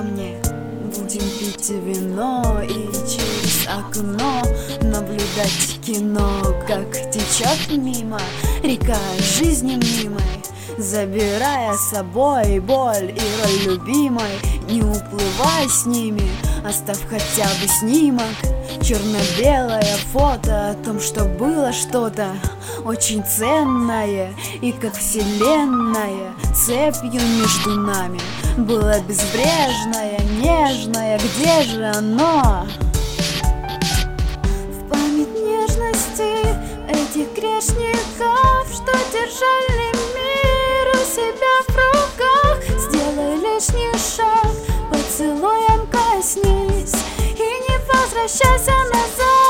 мне. Будем пить вино и через окно наблюдать кино, как течет мимо река жизни мнимой, забирая с собой боль и роль любимой. Не уплывай с ними, оставь хотя бы снимок, черно-белое фото о том, что было что-то очень ценное, и как вселенная цепью между нами было безбрежное, нежное. Где же оно? В память нежности этих грешников, что держали мир у себя в руках. Сделай лишний шаг, поцелуем коснись и не возвращайся назад.